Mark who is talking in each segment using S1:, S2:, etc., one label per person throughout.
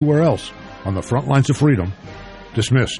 S1: Where else? On the front lines of freedom. Dismissed.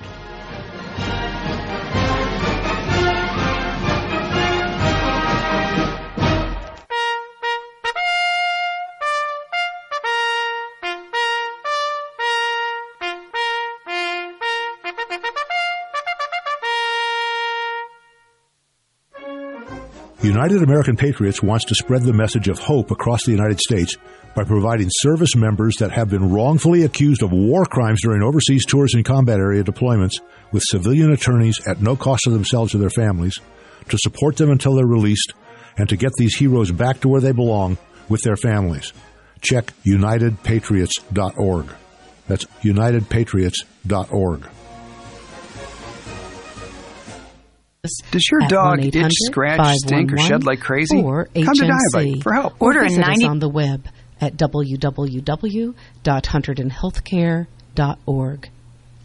S1: United American Patriots wants to spread the message of hope across the United States by providing service members that have been wrongfully accused of war crimes during overseas tours and combat area deployments with civilian attorneys at no cost to themselves or their families, to support them until they're released, and to get these heroes back to where they belong with their families. Check UnitedPatriots.org. That's UnitedPatriots.org.
S2: Does your dog itch, scratch, stink, or shed like crazy? Come to Diabite for help.
S3: Order a 90
S4: on the web at www.hunterdonhealthcare.org.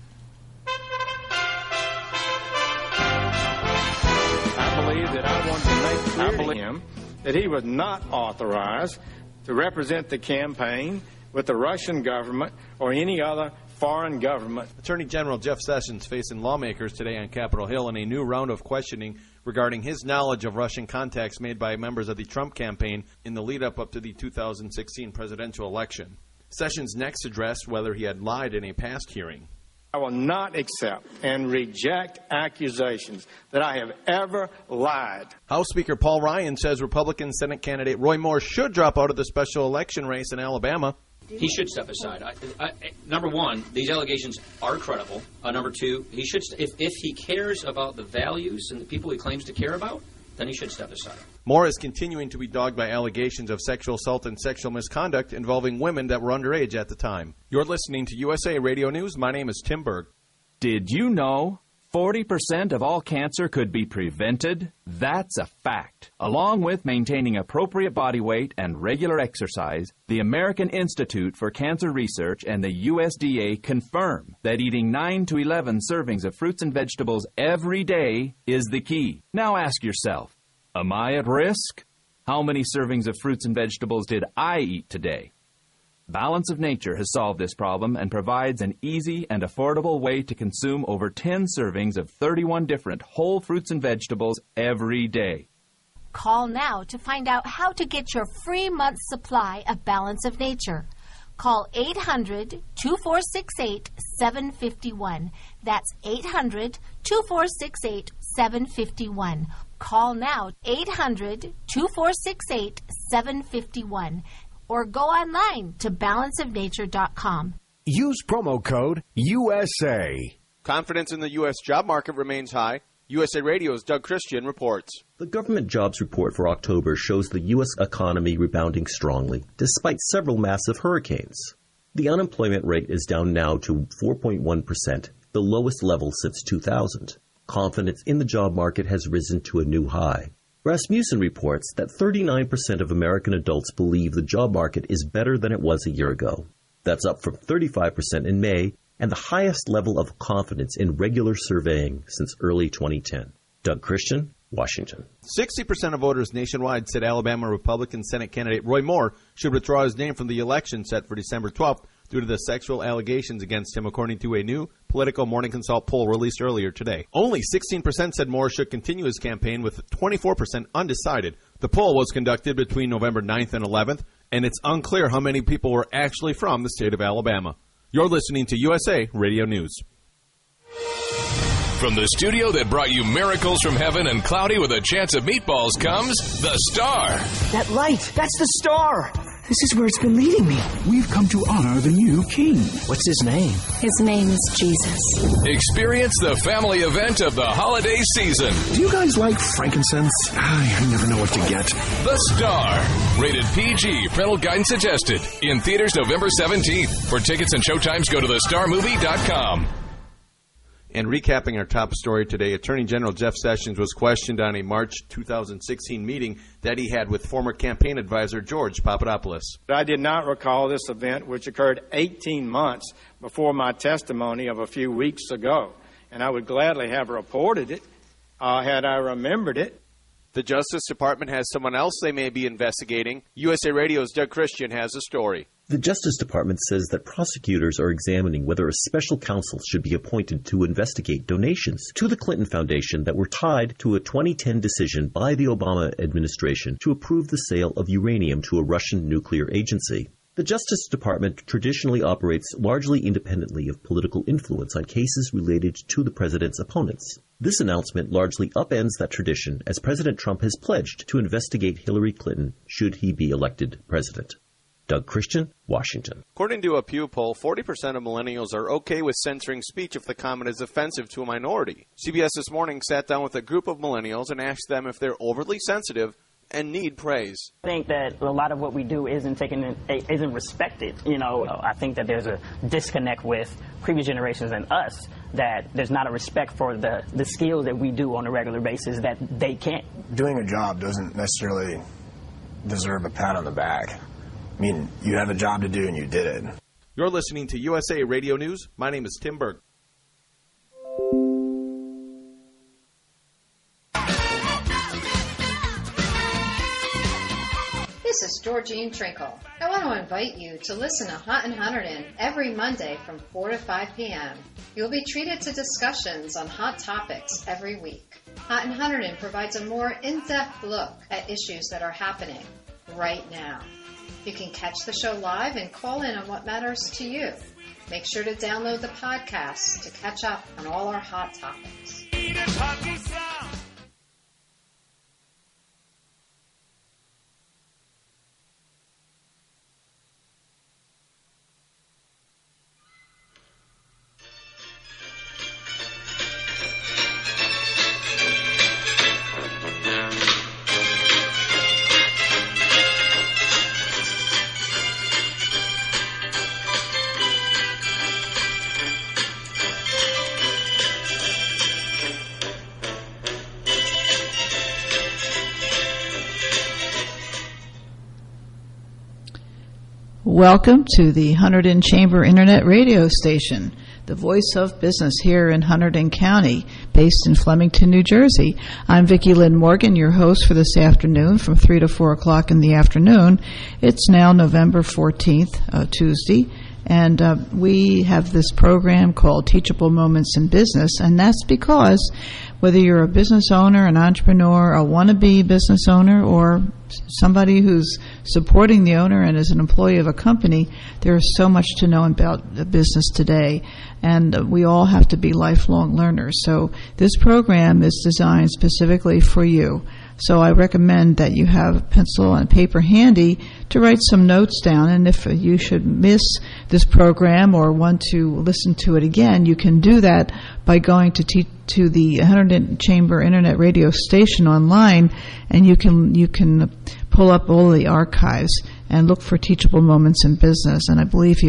S5: I believe that I want to make clear to him that he was not authorized to represent the campaign with the Russian government or any other foreign government.
S6: Attorney General Jeff Sessions facing lawmakers today on Capitol Hill in a new round of questioning regarding his knowledge of Russian contacts made by members of the Trump campaign in the lead-up to the 2016 presidential election. Sessions next addressed whether he had lied in a past hearing.
S5: I will not accept and reject accusations that I have ever lied.
S6: House Speaker Paul Ryan says Republican Senate candidate Roy Moore should drop out of the special election race in Alabama.
S7: He should step aside. Number one, these allegations are credible. Number two, he should if he cares about the values and the people he claims to care about, then he should step aside.
S6: Moore is continuing to be dogged by allegations of sexual assault and sexual misconduct involving women that were underage at the time. You're listening to USA Radio News. My name is Tim Berg.
S8: Did you know 40% of all cancer could be prevented? That's a fact. Along with maintaining appropriate body weight and regular exercise, the American Institute for Cancer Research and the USDA confirm that eating 9 to 11 servings of fruits and vegetables every day is the key. Now ask yourself, am I at risk? How many servings of fruits and vegetables did I eat today? Balance of Nature has solved this problem and provides an easy and affordable way to consume over 10 servings of 31 different whole fruits and vegetables every day.
S9: Call now to find out how to get your free month's supply of Balance of Nature. Call 800-2468-751. That's 800-2468-751. Call now, 800-2468-751. Or go online to balanceofnature.com.
S10: Use promo code USA.
S6: Confidence in the U.S. job market remains high. USA Radio's Doug Christian reports.
S11: The government jobs report for October shows the U.S. economy rebounding strongly, despite several massive hurricanes. The unemployment rate is down now to 4.1%, the lowest level since 2000. Confidence in the job market has risen to a new high. Rasmussen reports that 39% of American adults believe the job market is better than it was a year ago. That's up from 35% in May and the highest level of confidence in regular surveying since early 2010. Doug Christian, Washington.
S6: 60% of voters nationwide said Alabama Republican Senate candidate Roy Moore should withdraw his name from the election set for December 12th due to the sexual allegations against him, according to a new Political Morning Consult poll released earlier today. Only 16% said Moore should continue his campaign, with 24% undecided. The poll was conducted between November 9th and 11th, and it's unclear how many people were actually from the state of Alabama. You're listening to USA Radio News.
S12: From the studio that brought you miracles from heaven and cloudy with a chance of meatballs comes The Star.
S13: That light, that's the star. This is where it's been leading me.
S14: We've come to honor the new king.
S13: What's his name?
S15: His name is Jesus.
S12: Experience the family event of the holiday season.
S14: Do you guys like frankincense? I never know what to get.
S12: The Star. Rated PG. Parental guidance suggested. In theaters November 17th. For tickets and showtimes, go to thestarmovie.com.
S6: And recapping our top story today, Attorney General Jeff Sessions was questioned on a March 2016 meeting that he had with former campaign advisor George Papadopoulos.
S5: I did not recall this event, which occurred 18 months before my testimony of a few weeks ago, and I would gladly have reported it had I remembered it.
S6: The Justice Department has someone else they may be investigating. USA Radio's Doug Christian has a story.
S11: The Justice Department says that prosecutors are examining whether a special counsel should be appointed to investigate donations to the Clinton Foundation that were tied to a 2010 decision by the Obama administration to approve the sale of uranium to a Russian nuclear agency. The Justice Department traditionally operates largely independently of political influence on cases related to the president's opponents. This announcement largely upends that tradition, as President Trump has pledged to investigate Hillary Clinton should he be elected president. Doug Christian, Washington.
S6: According to a Pew poll, 40% of millennials are okay with censoring speech if the comment is offensive to a minority. CBS This Morning sat down with a group of millennials and asked them if they're overly sensitive and need praise.
S3: I think that a lot of what we do isn't respected. I think that there's a disconnect with previous generations and us, that there's not a respect for the skills that we do on a regular basis that they can't.
S4: Doing a job doesn't necessarily deserve a pat on the back. I mean, you have a job to do and you did it.
S6: You're listening to USA Radio News. My name is Tim Berg.
S16: This is Georgine Trinkle. I want to invite you to listen to Hot and Hunterdon every Monday from 4 to 5 p.m. You'll be treated to discussions on hot topics every week. Hot and Hunterdon provides a more in-depth look at issues that are happening right now. You can catch the show live and call in on what matters to you. Make sure to download the podcast to catch up on all our hot topics.
S17: Welcome to the Hunterdon Chamber Internet Radio Station, the voice of business here in Hunterdon County, based in Flemington, New Jersey. I'm Vicki Lynn Morgan, your host for this afternoon from 3 to 4 o'clock in the afternoon. It's now November 14th, Tuesday, and we have this program called Teachable Moments in Business, and that's because whether you're a business owner, an entrepreneur, a wannabe business owner, or somebody who's supporting the owner and is an employee of a company, there's so much to know about the business today, and we all have to be lifelong learners. So this program is designed specifically for you. So I recommend that you have a pencil and paper handy to write some notes down, and if you should miss this program or want to listen to it again, you can do that by going to the Hunterdon Chamber Internet Radio Station online, and you can pull up all the archives and look for Teachable Moments in Business. And I believe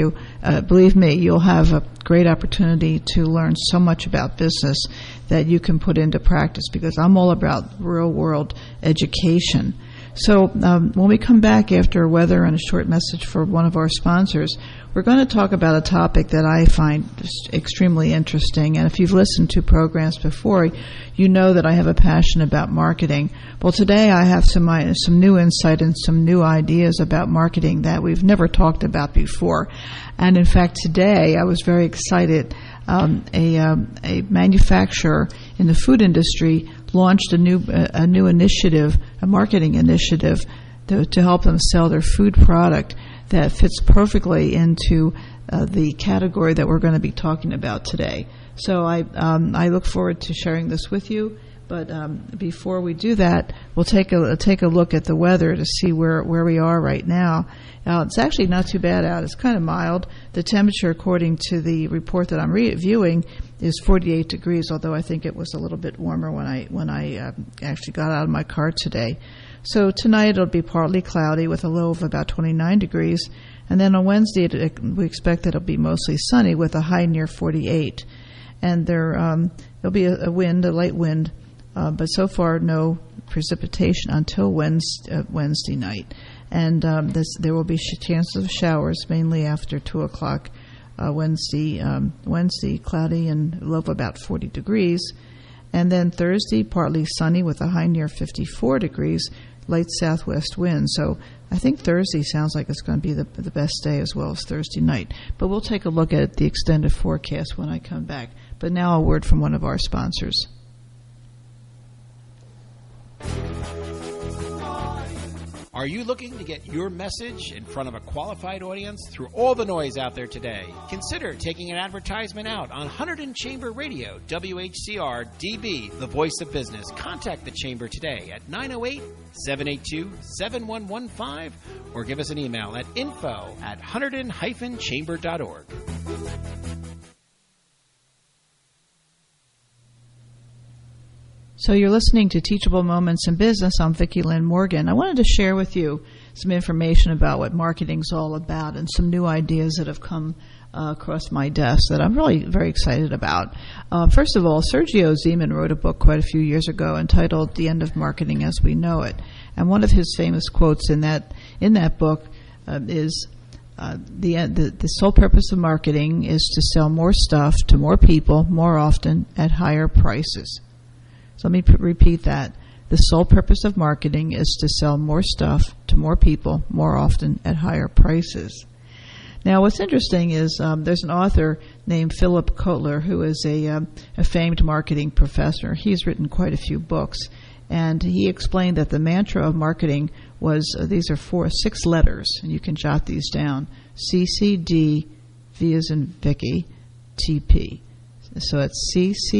S17: me, you'll have a great opportunity to learn so much about business that you can put into practice, because I'm all about real-world education. So when we come back after weather and a short message for one of our sponsors, we're going to talk about a topic that I find extremely interesting. And if you've listened to programs before, you know that I have a passion about marketing. Well, today I have some new insight and some new ideas about marketing that we've never talked about before. And in fact, today I was very excited. A manufacturer in the food industry launched a new initiative, a marketing initiative, to help them sell their food product that fits perfectly into the category that we're going to be talking about today. So I look forward to sharing this with you. But before we do that, we'll take a look at the weather to see where we are right now. It's actually not too bad out. It's kind of mild. The temperature, according to the report that I'm reviewing, is 48 degrees, although I think it was a little bit warmer when I actually got out of my car today. So tonight it'll be partly cloudy with a low of about 29 degrees. And then on Wednesday, we expect that it'll be mostly sunny with a high near 48. And there'll be a light wind, but so far no precipitation until Wednesday night. And there will be chances of showers mainly after 2 o'clock Wednesday, cloudy and low of about 40 degrees. And then Thursday, partly sunny with a high near 54 degrees. light southwest winds. So I think Thursday sounds like it's going to be the best day as well as Thursday night. But we'll take a look at the extended forecast when I come back. But now a word from one of our sponsors.
S18: Are you looking to get your message in front of a qualified audience through all the noise out there today? Consider taking an advertisement out on Hunterdon Chamber Radio, WHCR DB, the voice of business. Contact the Chamber today at 908-782-7115 or give us an email at info@hunterdon-chamber.org.
S17: So you're listening to Teachable Moments in Business. I'm Vicki Lynn Morgan. I wanted to share with you some information about what marketing's all about and some new ideas that have come across my desk that I'm really very excited about. First of all, Sergio Zeman wrote a book quite a few years ago entitled The End of Marketing as We Know It. And one of his famous quotes in that book is, the sole purpose of marketing is to sell more stuff to more people more often at higher prices. So let me repeat that. The sole purpose of marketing is to sell more stuff to more people more often at higher prices. Now, what's interesting is there's an author named Philip Kotler who is a famed marketing professor. He's written quite a few books, and he explained that the mantra of marketing was these are 6 letters, and you can jot these down: CCD, V as in Vicky, TP. So it's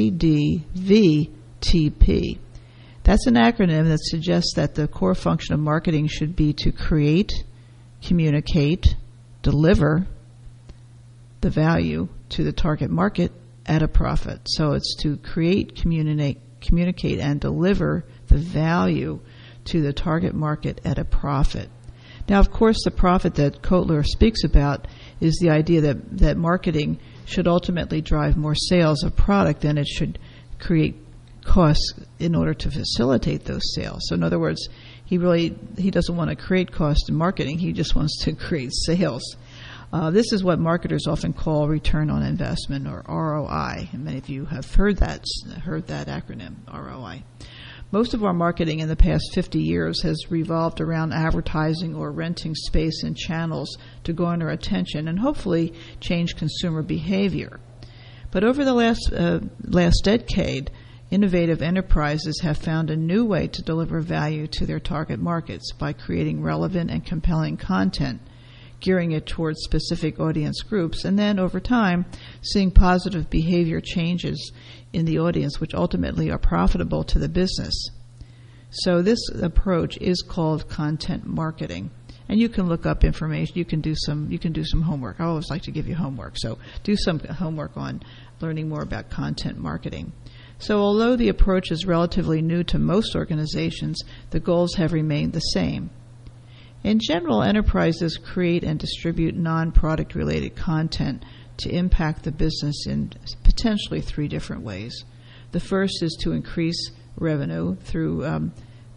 S17: CCDV. TP. That's an acronym that suggests that the core function of marketing should be to create, communicate, deliver the value to the target market at a profit. So it's to create, communicate, and deliver the value to the target market at a profit. Now, of course, the profit that Kotler speaks about is the idea that marketing should ultimately drive more sales of product than it should create costs in order to facilitate those sales. So in other words, he doesn't want to create cost in marketing. He just wants to create sales. This is what marketers often call return on investment, or ROI. And many of you have heard that acronym, ROI. Most of our marketing in the past 50 years has revolved around advertising or renting space in channels to garner attention and hopefully change consumer behavior. But over the last decade, innovative enterprises have found a new way to deliver value to their target markets by creating relevant and compelling content, gearing it towards specific audience groups, and then over time seeing positive behavior changes in the audience which ultimately are profitable to the business. So this approach is called content marketing. And you can look up information. You can do some homework. I always like to give you homework. So do some homework on learning more about content marketing. So although the approach is relatively new to most organizations, the goals have remained the same. In general, enterprises create and distribute non-product related content to impact the business in potentially 3 different ways. The first is to increase revenue through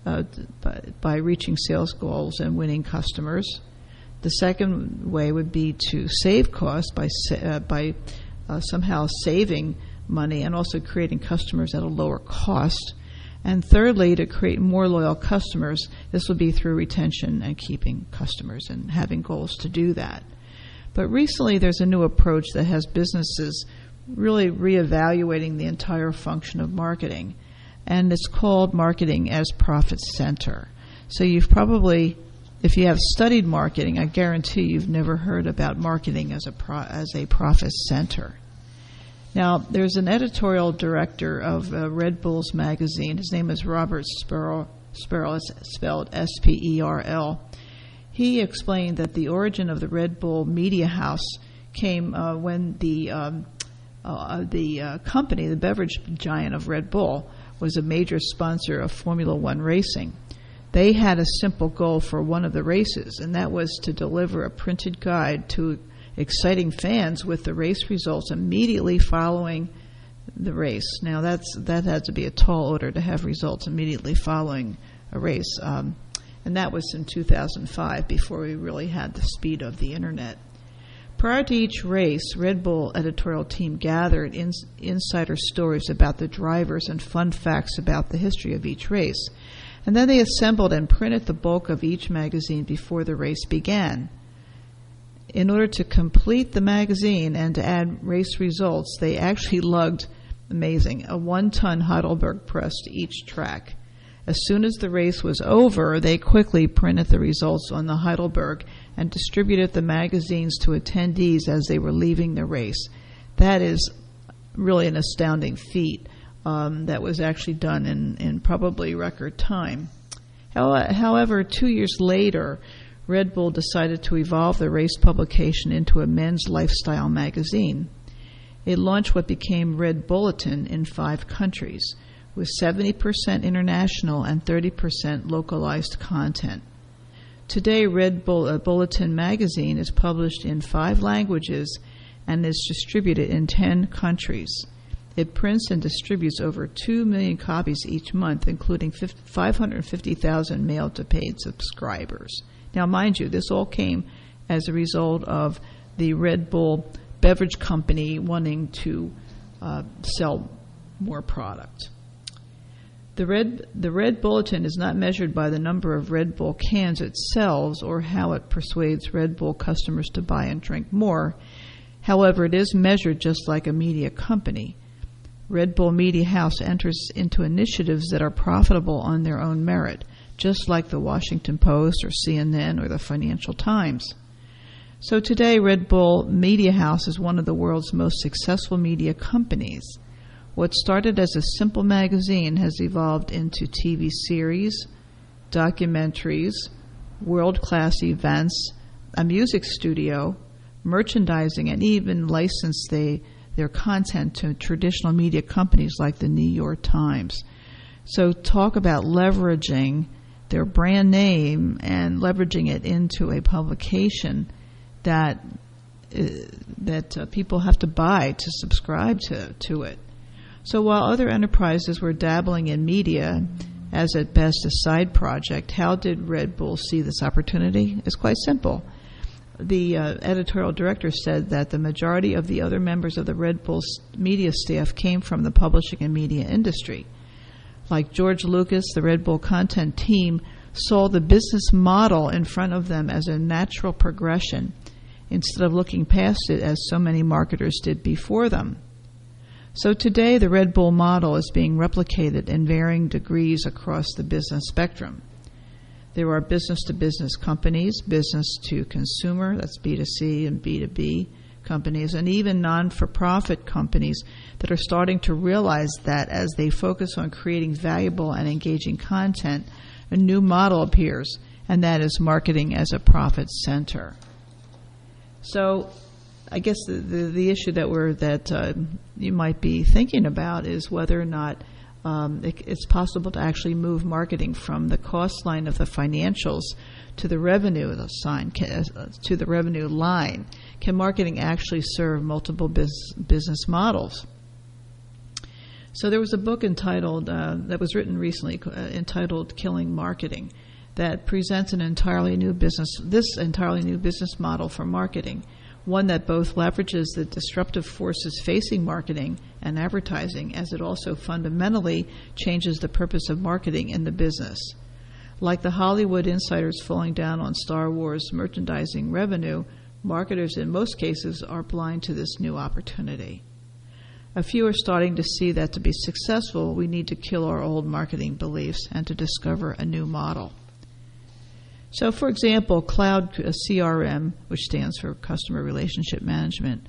S17: by reaching sales goals and winning customers. The second way would be to save costs by somehow saving money and also creating customers at a lower cost. And thirdly, to create more loyal customers. This will be through retention and keeping customers and having goals to do that. But recently there's a new approach that has businesses really reevaluating the entire function of marketing, and it's called marketing as profit center. So you've probably, if you have studied marketing, I guarantee you've never heard about marketing as a profit center. Now, there's an editorial director of Red Bulls magazine. His name is Robert Sperl. Sperl is spelled S-P-E-R-L. He explained that the origin of the Red Bull media house came when the company, the beverage giant of Red Bull, was a major sponsor of Formula One racing. They had a simple goal for one of the races, and that was to deliver a printed guide to exciting fans with the race results immediately following the race. Now that had to be a tall order to have results immediately following a race, and that was in 2005 before we really had the speed of the internet. Prior to each race, Red Bull editorial team gathered insider stories about the drivers and fun facts about the history of each race. And then they assembled and printed the bulk of each magazine before the race began. In order to complete the magazine and to add race results, they actually lugged, amazing, a 1-ton Heidelberg press to each track. As soon as the race was over, they quickly printed the results on the Heidelberg and distributed the magazines to attendees as they were leaving the race. That is really an astounding feat that was actually done in probably record time. However, 2 years later, Red Bull decided to evolve the race publication into a men's lifestyle magazine. It launched what became Red Bulletin in 5 countries, with 70% international and 30% localized content. Today, Red Bulletin magazine is published in 5 languages and is distributed in 10 countries. It prints and distributes over 2 million copies each month, including 550,000 mailed to paid subscribers. Now, mind you, this all came as a result of the Red Bull beverage company wanting to sell more product. The Red Bulletin is not measured by the number of Red Bull cans it sells or how it persuades Red Bull customers to buy and drink more. However, it is measured just like a media company. Red Bull Media House enters into initiatives that are profitable on their own merit, just like the Washington Post or CNN or the Financial Times. So today, Red Bull Media House is one of the world's most successful media companies. What started as a simple magazine has evolved into TV series, documentaries, world-class events, a music studio, merchandising, and even licensed their content to traditional media companies like the New York Times. So talk about leveraging their brand name and leveraging it into a publication that people have to buy to subscribe to it. So while other enterprises were dabbling in media as at best a side project, how did Red Bull see this opportunity? It's quite simple. The editorial director said that the majority of the other members of the Red Bull media staff came from the publishing and media industry. Like George Lucas, the Red Bull content team saw the business model in front of them as a natural progression instead of looking past it as so many marketers did before them. So today, the Red Bull model is being replicated in varying degrees across the business spectrum. There are business-to-business companies, business-to-consumer, that's B2C and B2B companies, and even non-for-profit companies that are starting to realize that as they focus on creating valuable and engaging content, a new model appears, and that is marketing as a profit center. So I guess the issue that you might be thinking about is whether or not it's possible to actually move marketing from the cost line of the financials to the revenue to the revenue line. Can marketing actually serve multiple business models? So there was a book entitled that was written recently entitled "Killing Marketing" that presents an entirely new business model for marketing. One that both leverages the disruptive forces facing marketing and advertising, as it also fundamentally changes the purpose of marketing in the business. Like the Hollywood insiders falling down on Star Wars merchandising revenue, marketers in most cases are blind to this new opportunity. A few are starting to see that to be successful, we need to kill our old marketing beliefs and to discover a new model. So, for example, Cloud CRM, which stands for Customer Relationship Management,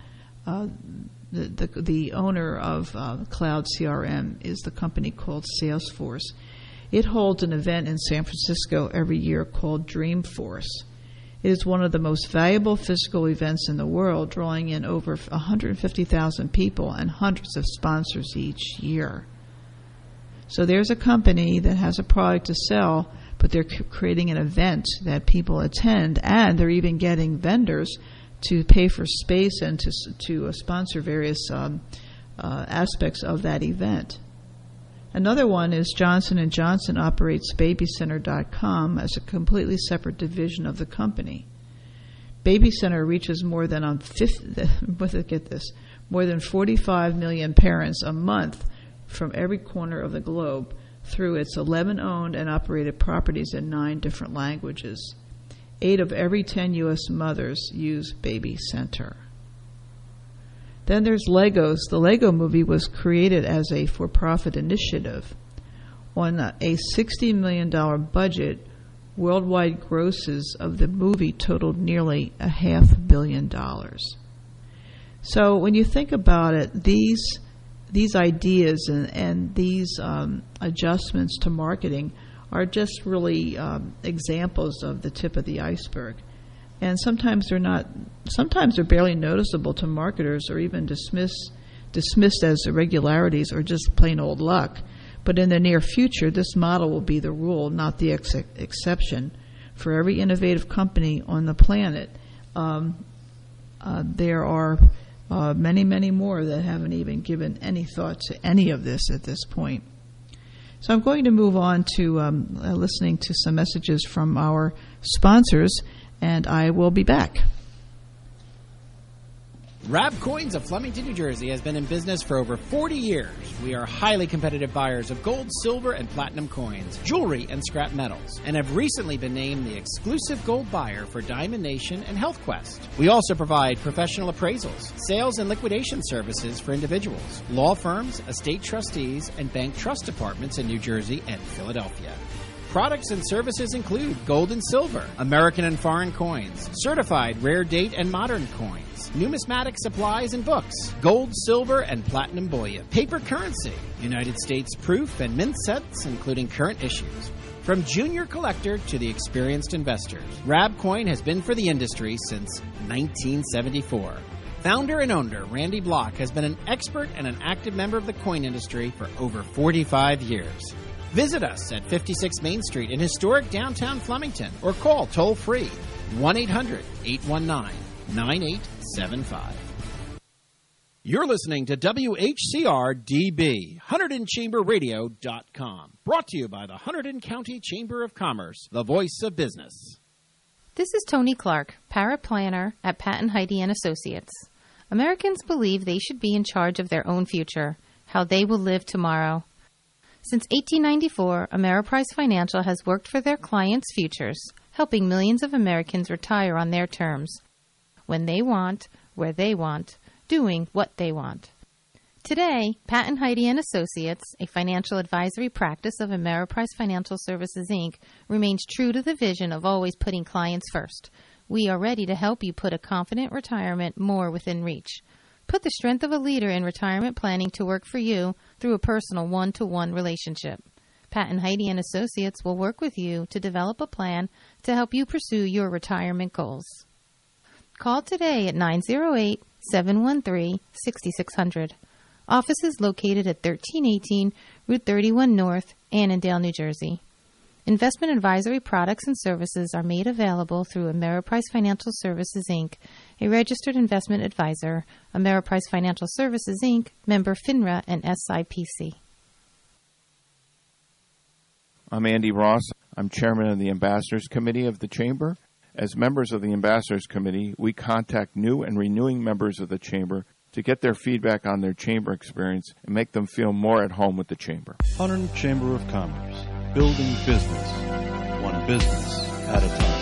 S17: the owner of Cloud CRM is the company called Salesforce. It holds an event in San Francisco every year called Dreamforce. It is one of the most valuable physical events in the world, drawing in over 150,000 people and hundreds of sponsors each year. So there's a company that has a product to sell, but they're creating an event that people attend, and they're even getting vendors to pay for space and to sponsor various aspects of that event. Another one is Johnson & Johnson operates BabyCenter.com as a completely separate division of the company. BabyCenter reaches more than 45 million parents a month from every corner of the globe through its 11 owned and operated properties in 9 different languages. 8 of every 10 U.S. mothers use Baby Center. Then there's Legos. The Lego Movie was created as a for-profit initiative. On a $60 million budget, worldwide grosses of the movie totaled nearly $500 million. So when you think about it, these ideas and these adjustments to marketing are just really examples of the tip of the iceberg. And sometimes they're barely noticeable to marketers or even dismissed as irregularities or just plain old luck. But in the near future, this model will be the rule, not the exception. For every innovative company on the planet, there are many, many more that haven't even given any thought to any of this at this point. So I'm going to move on to listening to some messages from our sponsors, and I will be back.
S18: Rab Coins of Flemington, New Jersey has been in business for over 40 years. We are highly competitive buyers of gold, silver, and platinum coins, jewelry, and scrap metals, and have recently been named the exclusive gold buyer for Diamond Nation and Health Quest. We also provide professional appraisals, sales and liquidation services for individuals, law firms, estate trustees, and bank trust departments in New Jersey and Philadelphia. Products and services include gold and silver, American and foreign coins, certified rare date and modern coins, numismatic supplies and books, gold, silver, and platinum bullion, paper currency, United States proof and mint sets, including current issues. From junior collector to the experienced investors, Rab Coin has been for the industry since 1974. Founder and owner Randy Block has been an expert and an active member of the coin industry for over 45 years. Visit us at 56 Main Street in historic downtown Flemington or call toll-free 1-800-819-9875. You're listening to WHCR-DB, HunterdonChamberRadio.com, brought to you by the Hunterdon County Chamber of Commerce, the voice of business.
S19: This is Tony Clark, paraplanner at Patton Heide & Associates. Americans believe they should be in charge of their own future, how they will live tomorrow. Since 1894, Ameriprise Financial has worked for their clients' futures, helping millions of Americans retire on their terms, when they want, where they want, doing what they want. Today, Patton Heide & Associates, a financial advisory practice of Ameriprise Financial Services, Inc., remains true to the vision of always putting clients first. We are ready to help you put a confident retirement more within reach. Put the strength of a leader in retirement planning to work for you through a personal one-to-one relationship. Patton Heide & Associates will work with you to develop a plan to help you pursue your retirement goals. Call today at 908-713-6600. Office is located at 1318 Route 31 North, Annandale, New Jersey. Investment advisory products and services are made available through Ameriprise Financial Services, Inc., a registered investment advisor, Ameriprise Financial Services, Inc., member FINRA and SIPC.
S20: I'm Andy Ross. I'm chairman of the Ambassadors Committee of the Chamber. As members of the Ambassadors Committee, we contact new and renewing members of the Chamber to get their feedback on their Chamber experience and make them feel more at home with the Chamber.
S21: Hunterdon Chamber of Commerce. Building business, one business at a time.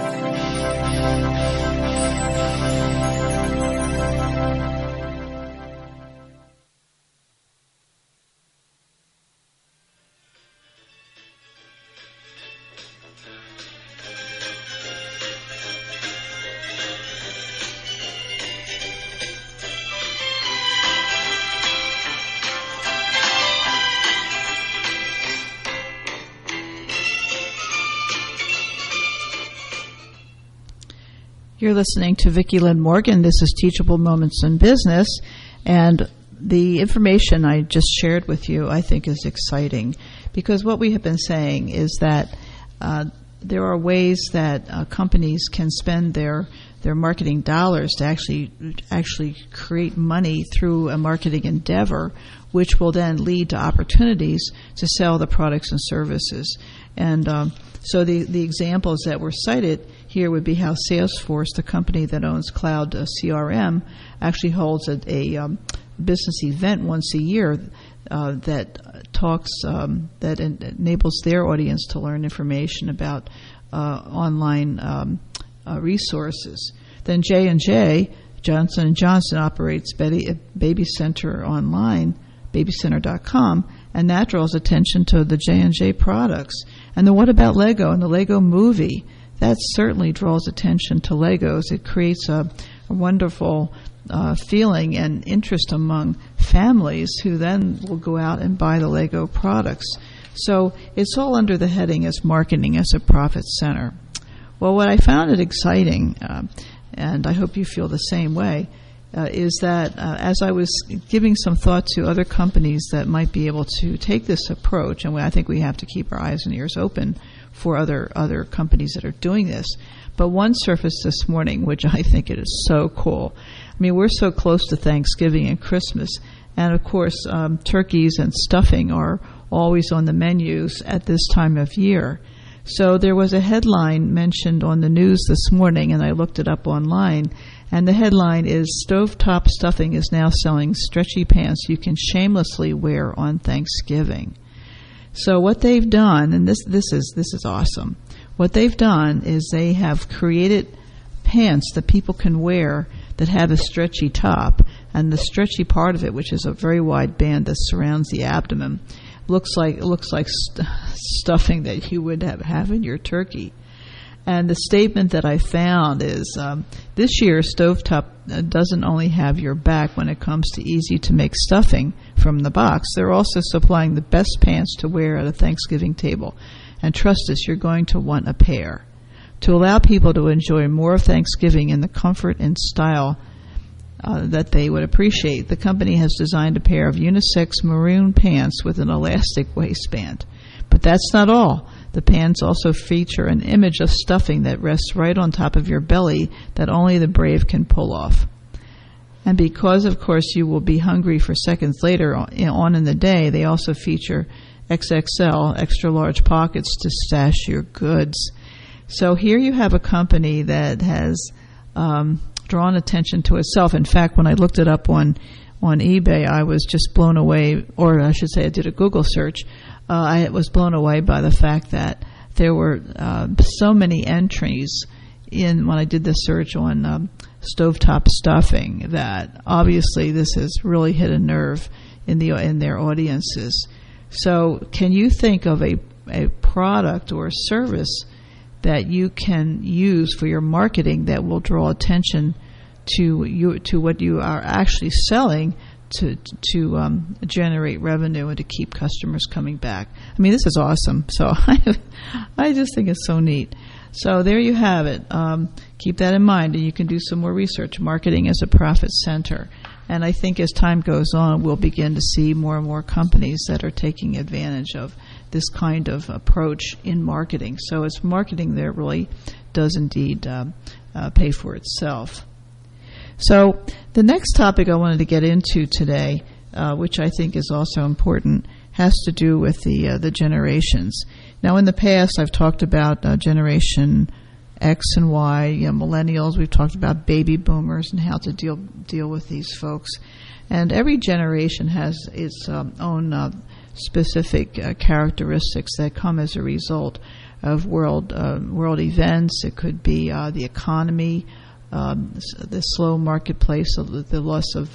S17: You're listening to Vicki Lynn Morgan. This is Teachable Moments in Business, and the information I just shared with you I think is exciting, because what we have been saying is that there are ways that companies can spend their marketing dollars to actually create money through a marketing endeavor, which will then lead to opportunities to sell the products and services. And so the examples that were cited here would be how Salesforce, the company that owns Cloud CRM, actually holds a business event once a year that talks that enables their audience to learn information about online resources. Then J&J, Johnson & Johnson, operates Baby Center online, babycenter.com, and that draws attention to the J&J products. And then what about Lego and the Lego movie? That certainly draws attention to Legos. It creates a wonderful feeling and interest among families who then will go out and buy the Lego products. So it's all under the heading as marketing as a profit center. Well, what I found it exciting, and I hope you feel the same way, is that as I was giving some thought to other companies that might be able to take this approach, and I think we have to keep our eyes and ears open for other companies that are doing this. But one surfaced this morning, which I think it is so cool. I mean, we're so close to Thanksgiving and Christmas, and of course, turkeys and stuffing are always on the menus at this time of year. So there was a headline mentioned on the news this morning, and I looked it up online, and the headline is, "Stovetop Stuffing is now selling stretchy pants you can shamelessly wear on Thanksgiving." So what they've done, and this is awesome, what they've done is they have created pants that people can wear that have a stretchy top, and the stretchy part of it, which is a very wide band that surrounds the abdomen, looks like stuffing that you would have in your turkey. And the statement that I found is, this year Stovetop doesn't only have your back when it comes to easy-to-make stuffing from the box. They're also supplying the best pants to wear at a Thanksgiving table. And trust us, you're going to want a pair. To allow people to enjoy more of Thanksgiving in the comfort and style that they would appreciate, the company has designed a pair of unisex maroon pants with an elastic waistband. But that's not all. The pants also feature an image of stuffing that rests right on top of your belly that only the brave can pull off. And because, of course, you will be hungry for seconds later on in the day, they also feature XXL, extra large pockets to stash your goods. So here you have a company that has drawn attention to itself. In fact, when I looked it up on eBay, I was just blown away, or I should say I did a Google search. I was blown away by the fact that there were so many entries when I did the search on stovetop stuffing that obviously this has really hit a nerve in their audiences. So can you think of a product or service that you can use for your marketing that will draw attention to what you are actually selling to generate revenue and to keep customers coming back? I mean, this is awesome. So I just think it's so neat. So there you have it. Keep that in mind, and you can do some more research. Marketing as a profit center. And I think as time goes on, we'll begin to see more and more companies that are taking advantage of this kind of approach in marketing. So it's marketing that really does indeed pay for itself. So the next topic I wanted to get into today, which I think is also important, has to do with the generations. Now, in the past, I've talked about Generation X and Y, millennials. We've talked about baby boomers and how to deal with these folks. And every generation has its own specific characteristics that come as a result of world events. It could be the economy, the slow marketplace, the loss of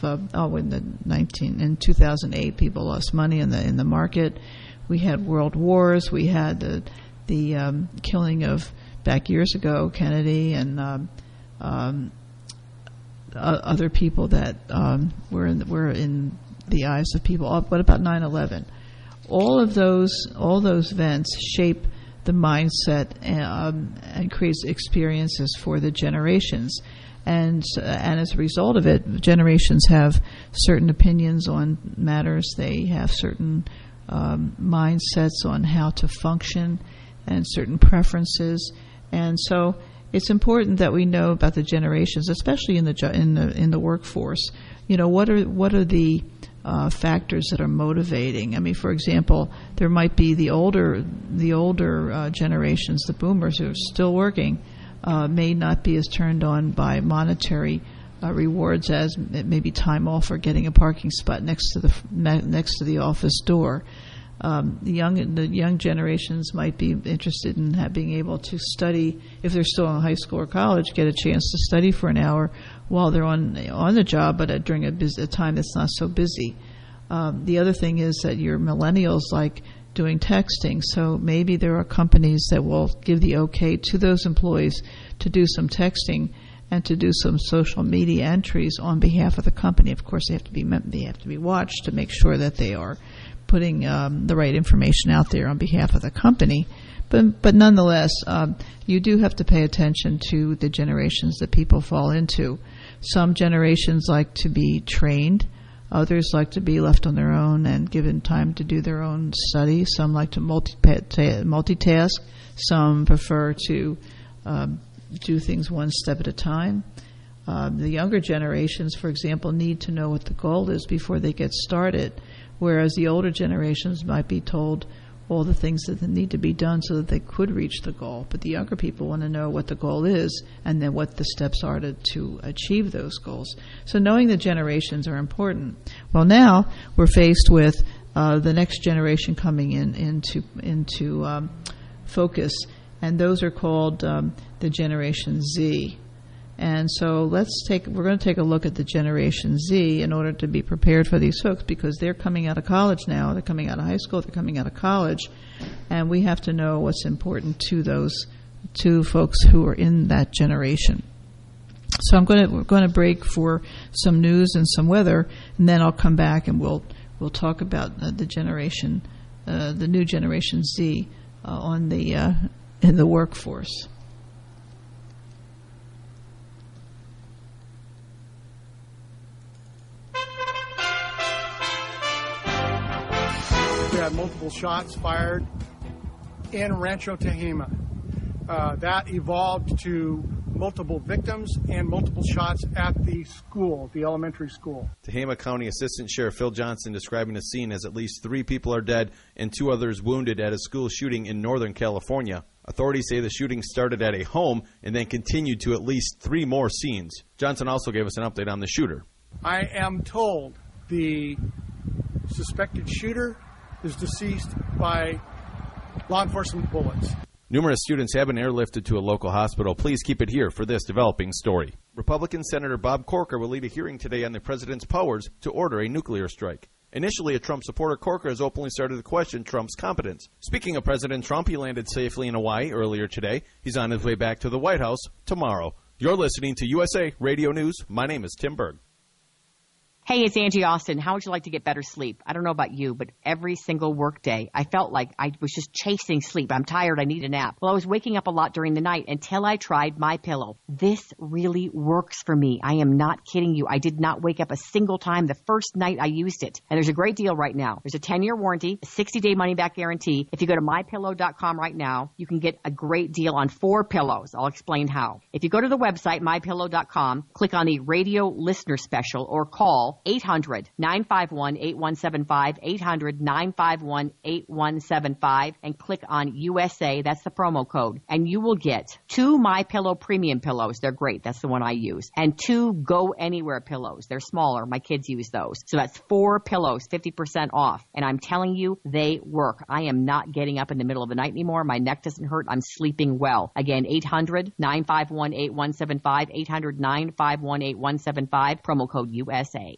S17: in 2008, people lost money in the market. We had world wars. We had the killing of, back years ago, Kennedy and other people that were in the eyes of people. What about 9/11? All those events shape the mindset and creates experiences for the generations. And as a result of it, generations have certain opinions on matters. They have certain mindsets on how to function and certain preferences. And so it's important that we know about the generations, especially in the workforce. What are the factors that are motivating? I mean, for example, there might be the older generations, the boomers who are still working, may not be as turned on by monetary rewards as maybe time off or getting a parking spot next to the office door. The young generations might be interested in being able to study, if they're still in high school or college, get a chance to study for an hour while they're on the job, but during a time that's not so busy. The other thing is that your millennials like doing texting, so maybe there are companies that will give the okay to those employees to do some texting and to do some social media entries on behalf of the company. Of course, they have to be watched to make sure that they are putting the right information out there on behalf of the company. But nonetheless, you do have to pay attention to the generations that people fall into. Some generations like to be trained. Others like to be left on their own and given time to do their own study. Some like to multitask. Some prefer to do things one step at a time. The younger generations, for example, need to know what the goal is before they get started, whereas the older generations might be told all the things that need to be done so that they could reach the goal. But the younger people want to know what the goal is and then what the steps are to achieve those goals. So knowing the generations are important. Well, now we're faced with the next generation coming into focus, and those are called the Generation Z. And so we're going to take a look at the Generation Z in order to be prepared for these folks, because they're coming out of college now. They're coming out of high school. They're coming out of college. And we have to know what's important to those two folks who are in that generation. So we're going to break for some news and some weather, and then I'll come back and we'll talk about the new Generation Z in the workforce.
S1: We had multiple shots fired in Rancho Tehama. That evolved to multiple victims and multiple shots at the school, the elementary school.
S6: Tehama County Assistant Sheriff Phil Johnson describing the scene as at least 3 people are dead and 2 others wounded at a school shooting in Northern California. Authorities say the shooting started at a home and then continued to at least 3 more scenes. Johnson also gave us an update on the shooter.
S1: I am told the suspected shooter is deceased by law enforcement bullets.
S6: Numerous students have been airlifted to a local hospital. Please keep it here for this developing story. Republican Senator Bob Corker will lead a hearing today on the president's powers to order a nuclear strike. Initially a Trump supporter, Corker has openly started to question Trump's competence. Speaking of President Trump, he landed safely in Hawaii earlier today. He's on his way back to the White House tomorrow. You're listening to USA Radio News. My name is Tim Berg.
S22: Hey, it's Angie Austin. How would you like to get better sleep? I don't know about you, but every single work day, I felt like I was just chasing sleep. I'm tired. I need a nap. Well, I was waking up a lot during the night until I tried MyPillow. This really works for me. I am not kidding you. I did not wake up a single time the first night I used it. And there's a great deal right now. There's a 10-year warranty, a 60-day money-back guarantee. If you go to MyPillow.com right now, you can get a great deal on 4 pillows. I'll explain how. If you go to the website, MyPillow.com, click on the radio listener special or call 800-951-8175, 800-951-8175, and click on USA. That's the promo code. And you will get 2 MyPillow premium pillows. They're great. That's the one I use. And 2 Go Anywhere pillows. They're smaller. My kids use those. So that's 4 pillows, 50% off. And I'm telling you, they work. I am not getting up in the middle of the night anymore. My neck doesn't hurt. I'm sleeping well. Again, 800-951-8175, 800-951-8175, promo code USA.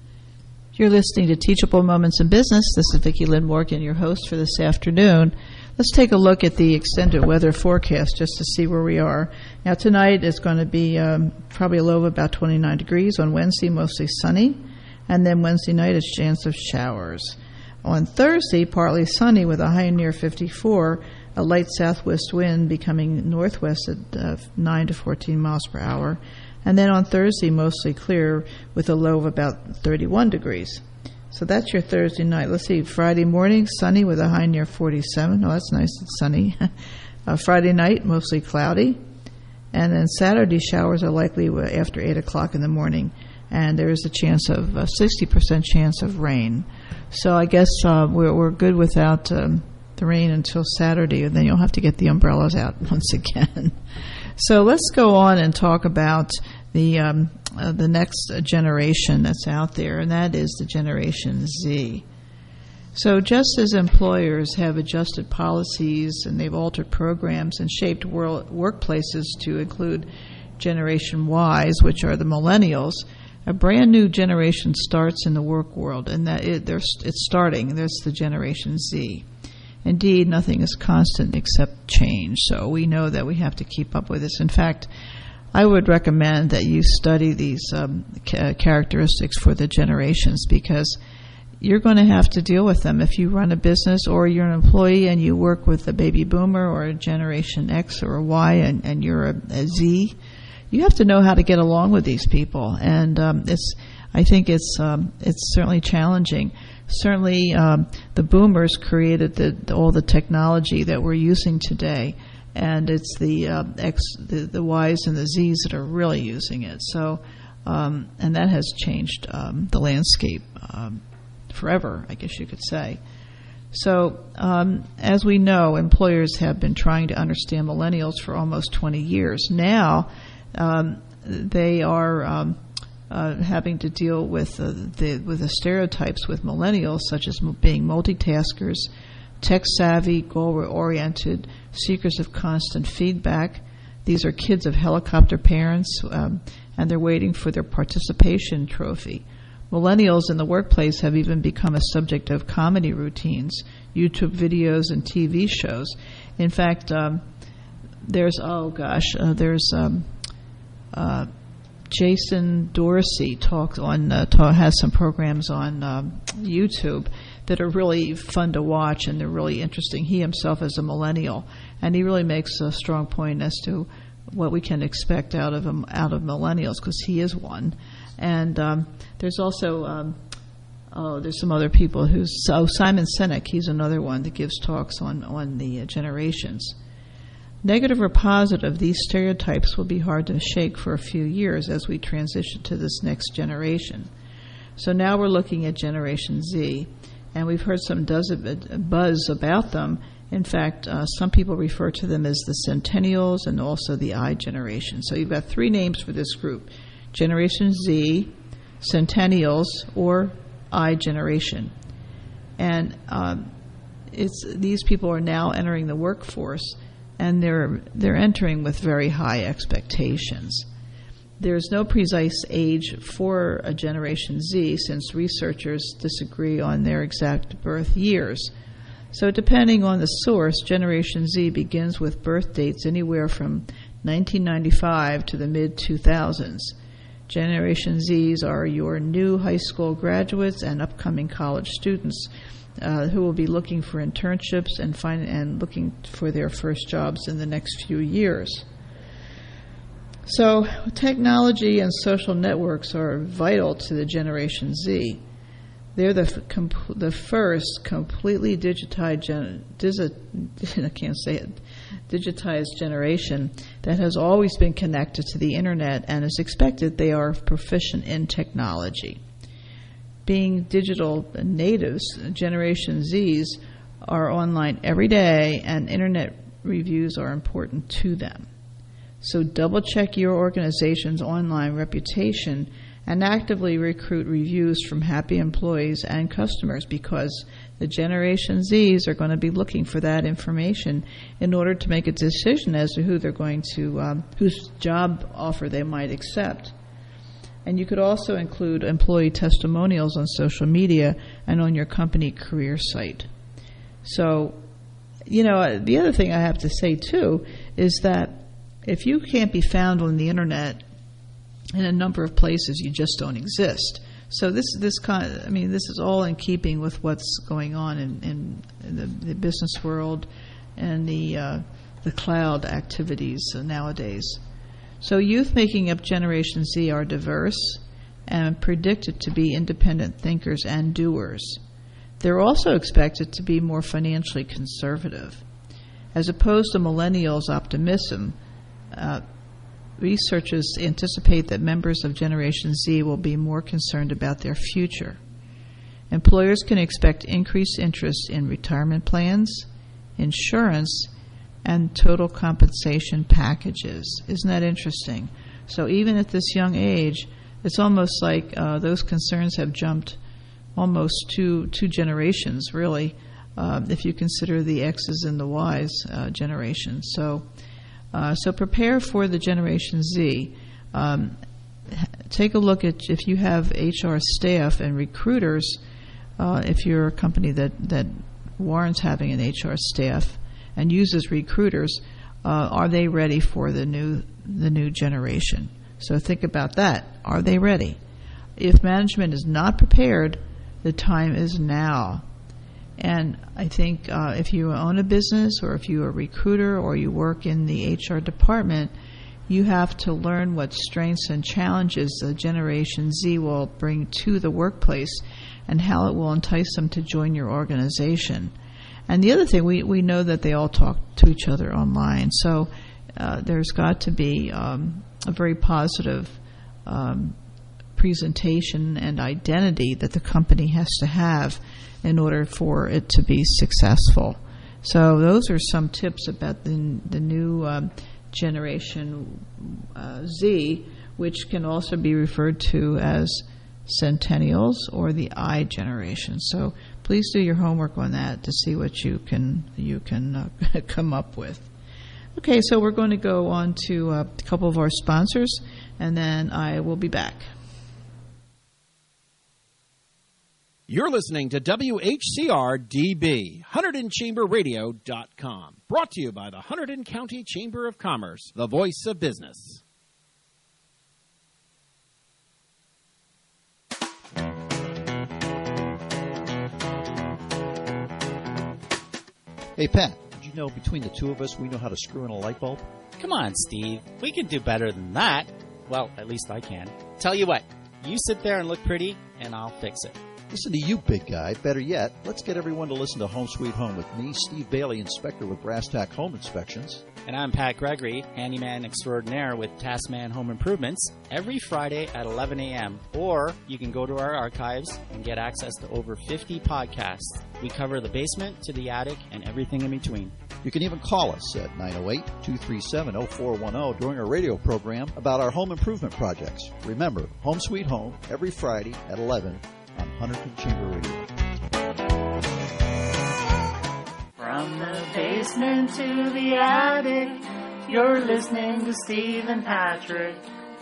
S17: You're listening to Teachable Moments in Business. This is Vicki Lynn Morgan, your host for this afternoon. let's take a look at the extended weather forecast just to see where we are. Now, tonight is going to be probably a low of about 29 degrees. On Wednesday, mostly sunny. And then Wednesday night, is chance of showers. On Thursday, partly sunny with a high near 54, a light southwest wind becoming northwest at 9 to 14 miles per hour. And then on Thursday, mostly clear with a low of about 31 degrees. So that's your Thursday night. Let's see, Friday morning, sunny with a high near 47. Oh, that's nice and sunny. Friday night, mostly cloudy. And then Saturday, showers are likely after 8 o'clock in the morning. And there is a chance of 60% chance of rain. So I guess we're good without the rain until Saturday, and then you'll have to get the umbrellas out once again. So let's go on and talk about the next generation that's out there, and that is the Generation Z. So just as employers have adjusted policies and they've altered programs and shaped workplaces to include Generation Ys, which are the millennials, a brand new generation starts in the work world, and that it's starting. There's the Generation Z. Indeed, nothing is constant except change, so we know that we have to keep up with this. In fact, I would recommend that you study these characteristics for the generations, because you're going to have to deal with them if you run a business or you're an employee and you work with a baby boomer or a Generation X or a Y and you're a Z. You have to know how to get along with these people, and I think it's certainly challenging. Certainly, the boomers created all the technology that we're using today, and it's the Ys and the Zs that are really using it. So, and that has changed the landscape forever, I guess you could say. So, as we know, employers have been trying to understand millennials for almost 20 years. Now, they are having to deal with the stereotypes with millennials, such as being multitaskers, tech-savvy, goal-oriented, seekers of constant feedback. These are kids of helicopter parents, and they're waiting for their participation trophy. Millennials in the workplace have even become a subject of comedy routines, YouTube videos, and TV shows. In fact, there's Jason Dorsey has some programs on YouTube that are really fun to watch, and they're really interesting. He himself is a millennial, and he really makes a strong point as to what we can expect out of millennials, because he is one. And there's also there's some other people Simon Sinek, he's another one that gives talks on the generations. Negative or positive, these stereotypes will be hard to shake for a few years as we transition to this next generation. So now we're looking at Generation Z, and we've heard some buzz about them. In fact, some people refer to them as the Centennials and also the I generation. So you've got three names for this group: Generation Z, Centennials, or I generation. And these people are now entering the workforce, and they're entering with very high expectations. There's no precise age for a Generation Z, since researchers disagree on their exact birth years. So depending on the source, Generation Z begins with birth dates anywhere from 1995 to the mid-2000s. Generation Zs are your new high school graduates and upcoming college students who will be looking for internships and looking for their first jobs in the next few years. So technology and social networks are vital to the Generation Z. They're the first completely digitized generation that has always been connected to the internet, and is expected they are proficient in technology. Being digital natives, Generation Zs are online every day, and internet reviews are important to them. So double-check your organization's online reputation and actively recruit reviews from happy employees and customers, because the Generation Zs are going to be looking for that information in order to make a decision as to who they're going to, whose job offer they might accept. And you could also include employee testimonials on social media and on your company career site. So The other thing I have to say, too, is that if you can't be found on the Internet in a number of places, you just don't exist. So this is all in keeping with what's going on in the business world and the cloud activities nowadays. So youth making up Generation Z are diverse and predicted to be independent thinkers and doers. They're also expected to be more financially conservative. As opposed to millennials' optimism, researchers anticipate that members of Generation Z will be more concerned about their future. Employers can expect increased interest in retirement plans, insurance, and total compensation packages. Isn't that interesting? So even at this young age, it's almost like those concerns have jumped almost two generations, really, if you consider the X's and the Y's generation. So prepare for the Generation Z. Take a look at if you have HR staff and recruiters. If you're a company that warrants having an HR staff and uses recruiters, are they ready for the new generation? So think about that. Are they ready? If management is not prepared, the time is now. And I think if you own a business or if you're a recruiter or you work in the HR department, you have to learn what strengths and challenges the Generation Z will bring to the workplace and how it will entice them to join your organization. And the other thing, we know that they all talk to each other online. So there's got to be a very positive presentation and identity that the company has to have in order for it to be successful. So those are some tips about the new Generation Z, which can also be referred to as Centennials or the I generation. So please do your homework on that to see what you can come up with. Okay, so we're going to go on to a couple of our sponsors, and then I will be back.
S18: You're listening to WHCR-DB, HunterdonChamberRadio.com. Brought to you by the Hunterdon County Chamber of Commerce, the voice of business.
S2: Hey, Pat, did you know between the two of us we know how to screw in a light bulb?
S7: Come on, Steve. We can do better than that. Well, at least I can. Tell you what, you sit there and look pretty, and I'll fix it.
S2: Listen to you, big guy. Better yet, let's get everyone to listen to Home Sweet Home with me, Steve Bailey, inspector with Brass Tack Home Inspections.
S7: And I'm Pat Gregory, handyman extraordinaire with Taskman Home Improvements, every Friday at 11 a.m. Or you can go to our archives and get access to over 50 podcasts. We cover the basement to the attic and everything in between.
S2: You can even call us at 908-237-0410 during our radio program about our home improvement projects. Remember, Home Sweet Home, every Friday at 11 on Hunterdon Chamber Radio.
S23: From the basement to the attic, you're listening to Steve and Patrick.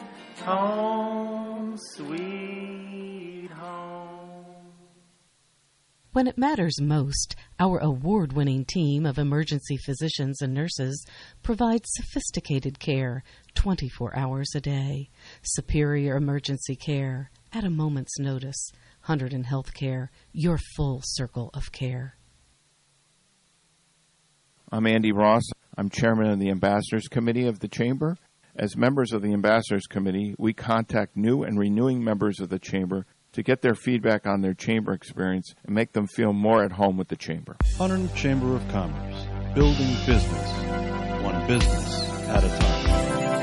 S23: Home Sweet Home.
S24: When it matters most, our award-winning team of emergency physicians and nurses provides sophisticated care 24 hours a day. Superior emergency care at a moment's notice. Hunterdon Healthcare, your full circle of care.
S20: I'm Andy Ross. I'm chairman of the Ambassadors Committee of the Chamber. As members of the Ambassadors Committee, we contact new and renewing members of the Chamber to get their feedback on their Chamber experience and make them feel more at home with the Chamber.
S21: Hunterdon Chamber of Commerce, building business, one business at a time.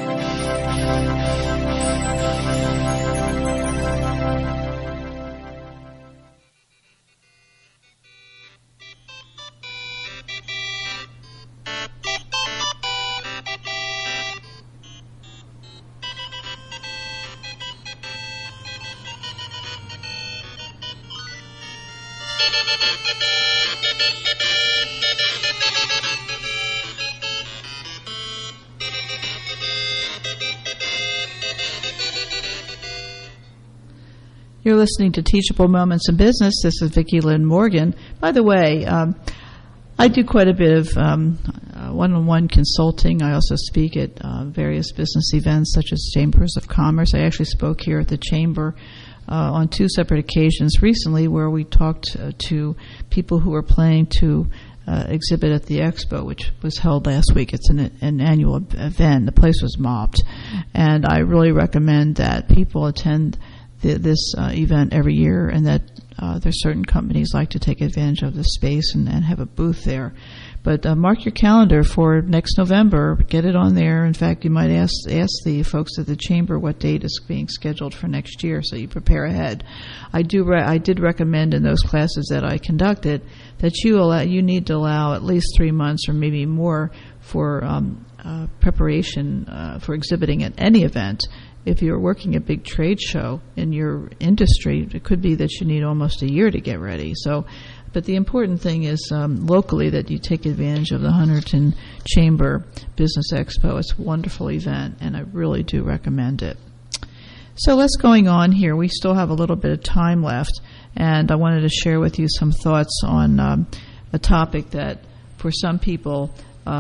S17: You're listening to Teachable Moments in Business. This is Vicki Lynn Morgan. By the way, I do quite a bit of one-on-one consulting. I also speak at various business events such as Chambers of Commerce. I actually spoke here at the Chamber on 2 separate occasions recently where we talked to people who were planning to exhibit at the expo, which was held last week. It's an annual event. The place was mobbed. And I really recommend that people attend this event every year, and that there's certain companies like to take advantage of the space and have a booth there. But mark your calendar for next November. Get it on there. In fact, you might ask the folks at the Chamber what date is being scheduled for next year, so you prepare ahead. I did recommend in those classes that I conducted that you need to allow at least 3 months or maybe more for preparation for exhibiting at any event. If you're working a big trade show in your industry, it could be that you need almost a year to get ready. But the important thing is locally that you take advantage of the Hunterdon Chamber Business Expo. It's a wonderful event, and I really do recommend it. So let's going on here. We still have a little bit of time left, and I wanted to share with you some thoughts on a topic that for some people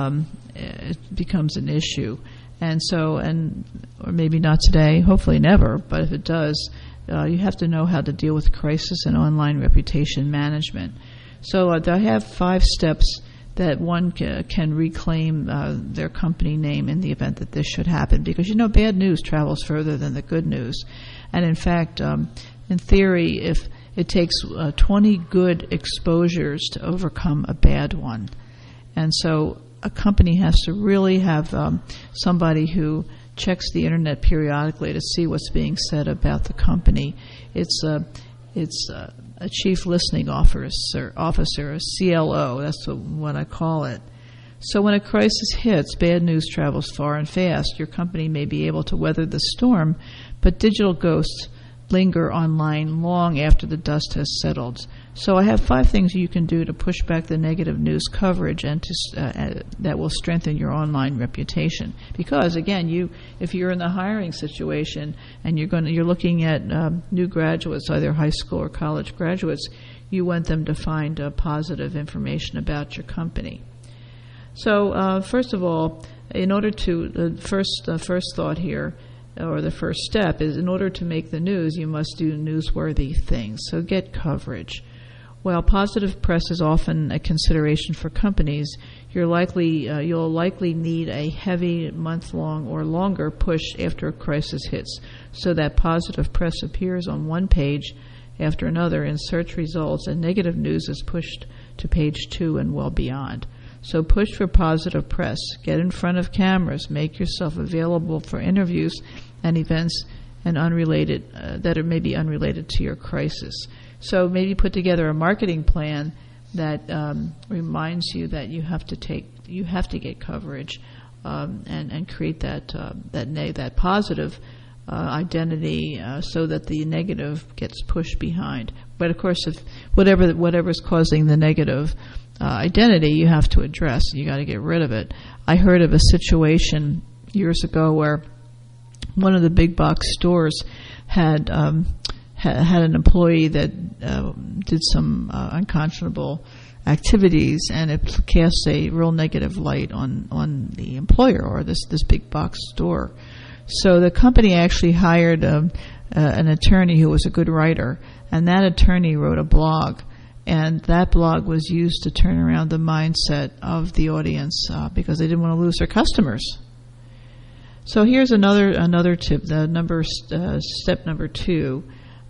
S17: it becomes an issue. Or maybe not today, hopefully never, but if it does, you have to know how to deal with crisis and online reputation management. So I have 5 steps that one can reclaim their company name in the event that this should happen. Because, bad news travels further than the good news. And in fact, in theory, if it takes 20 good exposures to overcome a bad one. And so a company has to really have somebody who checks the internet periodically to see what's being said about the company. It's a chief listening officer, a CLO. That's what I call it. So when a crisis hits, bad news travels far and fast. Your company may be able to weather the storm, but digital ghosts linger online long after the dust has settled. So I have 5 things you can do to push back the negative news coverage and that will strengthen your online reputation. Because again, if you're in the hiring situation and you're looking at new graduates, either high school or college graduates, you want them to find positive information about your company. So first of all, in order to the first thought here, or the first step is, in order to make the news, you must do newsworthy things. So get coverage. While positive press is often a consideration for companies, you'll likely need a heavy month-long or longer push after a crisis hits, so that positive press appears on one page after another in search results, and negative news is pushed to page 2 and well beyond. So push for positive press. Get in front of cameras. Make yourself available for interviews and events and that are maybe unrelated to your crisis. So maybe put together a marketing plan that reminds you that you have to get coverage and create that positive identity so that the negative gets pushed behind. But of course, if whatever's causing the negative identity, you have to address. You got to get rid of it. I heard of a situation years ago where one of the big box stores had an employee that did some unconscionable activities, and it cast a real negative light on the employer or this big box store. So the company actually hired an attorney who was a good writer, and that attorney wrote a blog. And that blog was used to turn around the mindset of the audience because they didn't want to lose their customers. So here's another tip. Step number 2: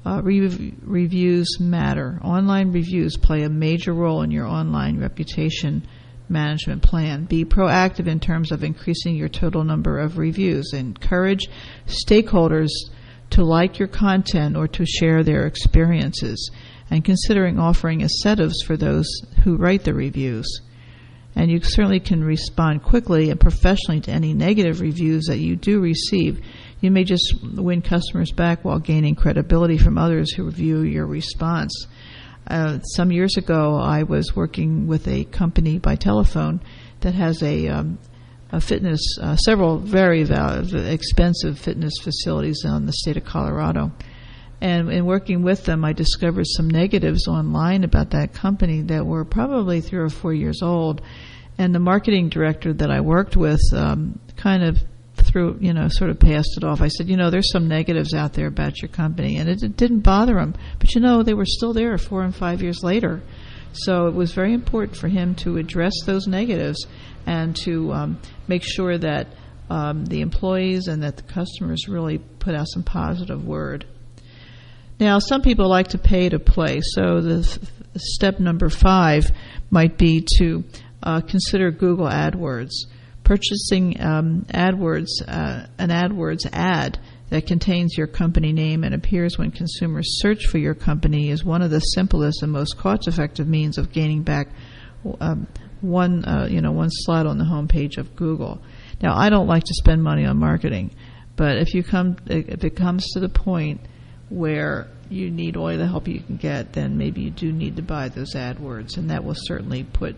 S17: reviews matter. Online reviews play a major role in your online reputation management plan. Be proactive in terms of increasing your total number of reviews. Encourage stakeholders to like your content or to share their experiences, and considering offering incentives for those who write the reviews. And you certainly can respond quickly and professionally to any negative reviews that you do receive. You may just win customers back while gaining credibility from others who review your response. Some years ago, I was working with a company by telephone that has several very expensive fitness facilities in the state of Colorado. And in working with them, I discovered some negatives online about that company that were probably 3 or 4 years old. And the marketing director that I worked with kind of sort of passed it off. I said, there's some negatives out there about your company. And it didn't bother him. But, they were still there 4 and 5 years later. So it was very important for him to address those negatives and to make sure that the employees and that the customers really put out some positive word. Now, some people like to pay to play. So the step number 5 might be to consider Google AdWords. Purchasing AdWords, an AdWords ad that contains your company name and appears when consumers search for your company is one of the simplest and most cost-effective means of gaining back one slot on the homepage of Google. Now, I don't like to spend money on marketing, but if it comes to the point where you need all the help you can get, then maybe you do need to buy those AdWords, and that will certainly put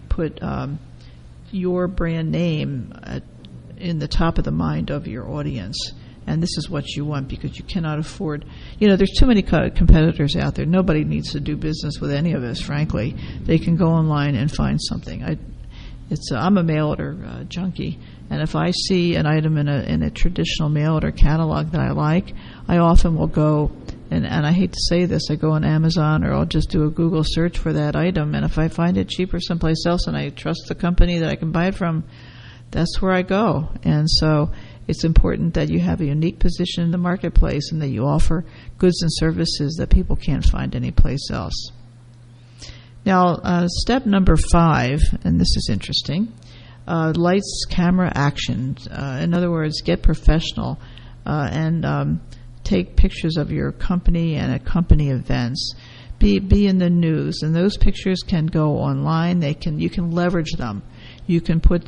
S17: your brand name in the top of the mind of your audience. And this is what you want, because you cannot afford, there's too many competitors out there. Nobody needs to do business with any of us, frankly. They can go online and find something. I'm a mail order junkie, and if I see an item in a traditional mail order catalog that I like, I often will go, and I hate to say this, I go on Amazon or I'll just do a Google search for that item, and if I find it cheaper someplace else and I trust the company that I can buy it from, that's where I go. And so it's important that you have a unique position in the marketplace and that you offer goods and services that people can't find anyplace else. Now, step number 5, and this is interesting, lights, camera, action. In other words, get professional and take pictures of your company and at company events. Be in the news, and those pictures can go online. You can leverage them. You can put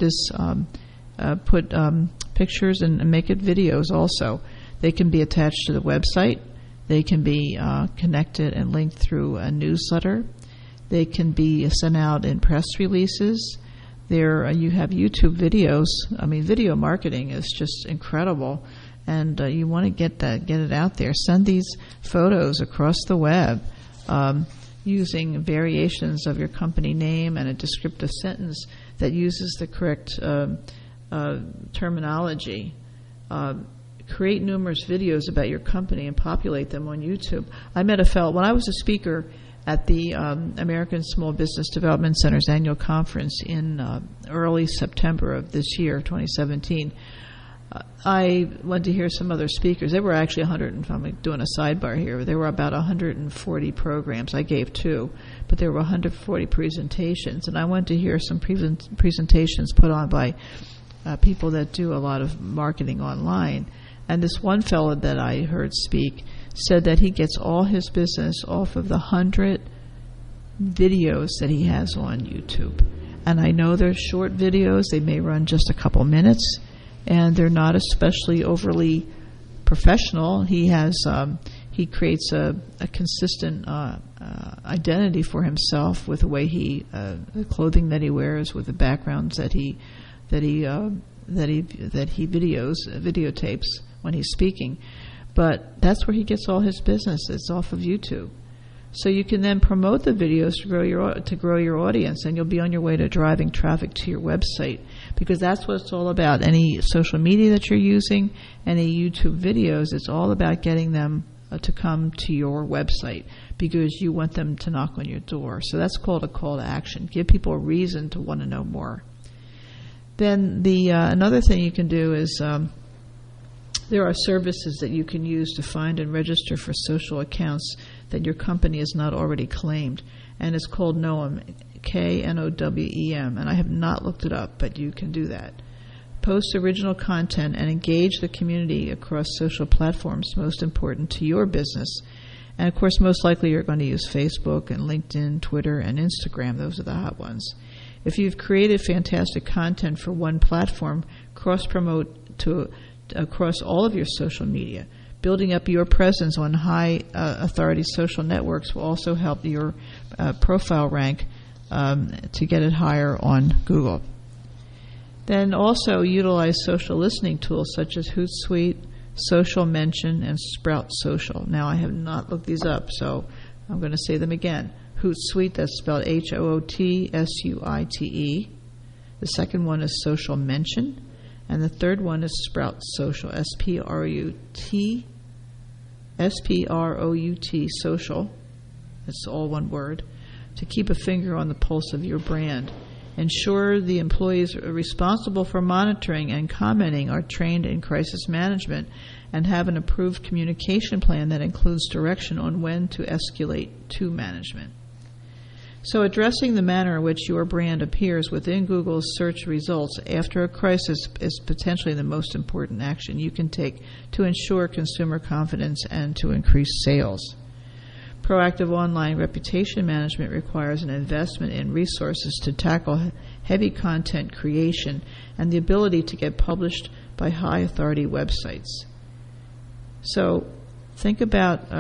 S17: pictures and make it videos also. They can be attached to the website. They can be connected and linked through a newsletter. They can be sent out in press releases. You have YouTube videos. I mean, video marketing is just incredible, and you want to get it out there. Send these photos across the web using variations of your company name and a descriptive sentence that uses the correct terminology. Create numerous videos about your company and populate them on YouTube. I met a fellow when I was a speaker at the American Small Business Development Center's annual conference in early September of this year, 2017. I went to hear some other speakers. There were actually I'm doing a sidebar here. There were about 140 programs. I gave 2, but there were 140 presentations. And I went to hear some presentations put on by people that do a lot of marketing online. And this one fellow that I heard speak said that he gets all his business off of the 100 videos that he has on YouTube. And I know they're short videos. They may run just a couple minutes, and they're not especially overly professional. He creates a consistent identity for himself with the way the clothing that he wears, with the backgrounds that he videotapes when he's speaking. But that's where he gets all his business. It's off of YouTube. So you can then promote the videos to grow your audience, and you'll be on your way to driving traffic to your website, because that's what it's all about. Any social media that you're using, any YouTube videos, it's all about getting them to come to your website because you want them to knock on your door. So that's called a call to action. Give people a reason to want to know more. Then another thing you can do is there are services that you can use to find and register for social accounts that your company has not already claimed, and it's called KNOWEM, KNOWEM, and I have not looked it up, but you can do that. Post original content and engage the community across social platforms most important to your business. And of course, most likely you're going to use Facebook and LinkedIn, Twitter, and Instagram. Those are the hot ones. If you've created fantastic content for one platform, cross-promote across all of your social media. Building up your presence on high authority social networks will also help your profile rank to get it higher on Google. Then also utilize social listening tools such as Hootsuite, Social Mention, and Sprout Social. Now, I have not looked these up, so I'm going to say them again. Hootsuite, that's spelled Hootsuite. The second one is Social Mention. And the third one is Sprout Social, S-P-R-O-U-T, Social. That's all one word. To keep a finger on the pulse of your brand. Ensure the employees responsible for monitoring and commenting are trained in crisis management and have an approved communication plan that includes direction on when to escalate to management. So addressing the manner in which your brand appears within Google's search results after a crisis is potentially the most important action you can take to ensure consumer confidence and to increase sales. Proactive online reputation management requires an investment in resources to tackle heavy content creation and the ability to get published by high authority websites. So think about